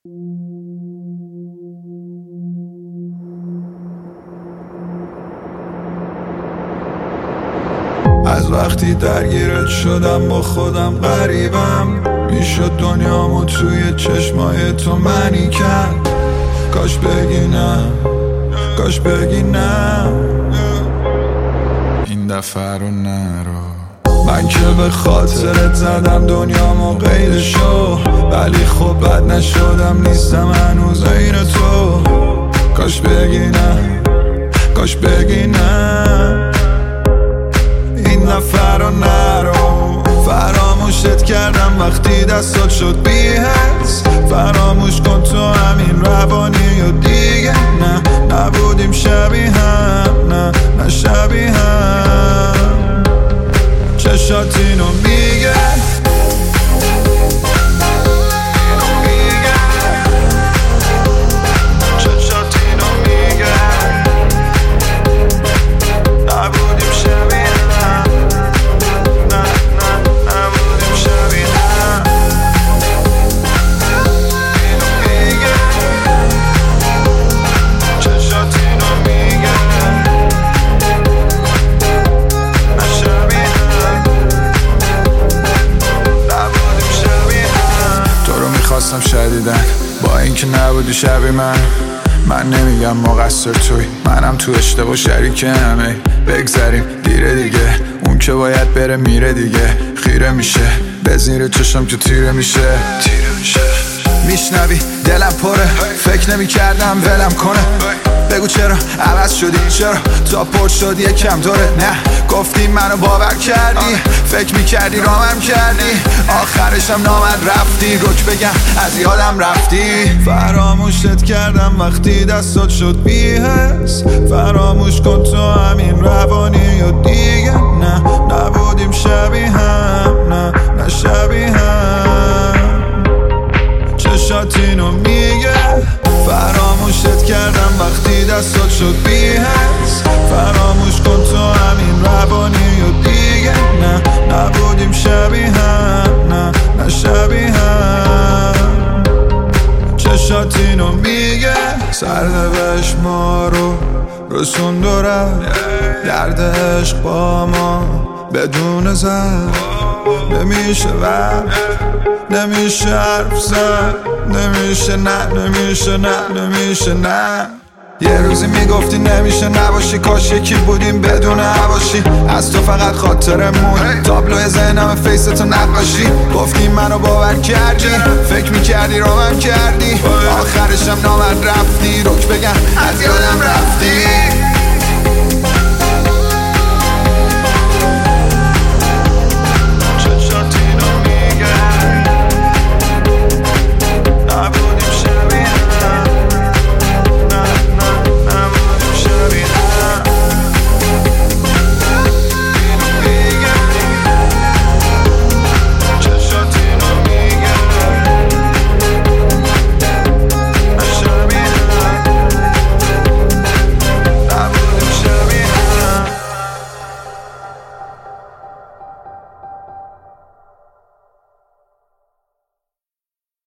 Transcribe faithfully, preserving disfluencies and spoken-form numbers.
از وقتی درگیرت شدم با خودم غریبم، میشد دنیامو توی چشمای تو منی کرد. کاش بگی نه، کاش بگی نه، این دفعه رو نرو. من که به خاطرت زدم دنیامو غیر شو، ولی خب بد نشدم، نیستم هنوز عین تو. کاش بگی نه، کاش بگی نه، این دفعه رو نرو. فراموشت کردم وقتی دستات شد بی حس، فراموش کن تو همین روانی و دیگه نه، نبودیم شبیه هم، نه نه شبیه هم. چشات اینو میگه، خواستم شدیدن با اینکه نبودی شبیه من. من نمیگم مقصر توی، منم تو اشتباه شریکم. ای بگذریم دیره دیگه، اون که باید بره میره دیگه. خیره میشه به زیر چشم که تیره میشه، تیره میشه. میشنوی دلم پره، فکر نمی کردم ولم کنه. بگو چرا عوض شدی، چرا تا پر شدی یکم دوره. نه گفتی منو باور کردی، فکر میکردی رامم کردی، آخرشم نامد رفتی. روک بگم از یادم رفتی. فراموشت کردم وقتی دستات شد بی حس، فراموش کن تو همین روانی و دیگه نه، نبودیم شبیه هم، نه نه شبیه هم. چشات اینو میگه، فراموشت کردم وقتی دستات شد بی حس، فراموش کن تو همین روانی و دیگه نه، نبودیم شبیه هم، نه نه شبیه هم. چشات اینو میگه، سرنوشت ما رو رسون داره، درد عشق با ما بدون زد نمیشه و نمیشه حرف زد، نمیشه نه نمیشه نه نمیشه نه. یه روزی میگفتی نمیشه نباشی، کاش یکی بودیم بدون حواشی. از تو فقط خاطرمون، تابلوی ذهنم فیستو نقاشی. گفتی منو باور کردی، فکر میکردی رامم کردی، آخرشم نامد رفتی. روک بگم از یادم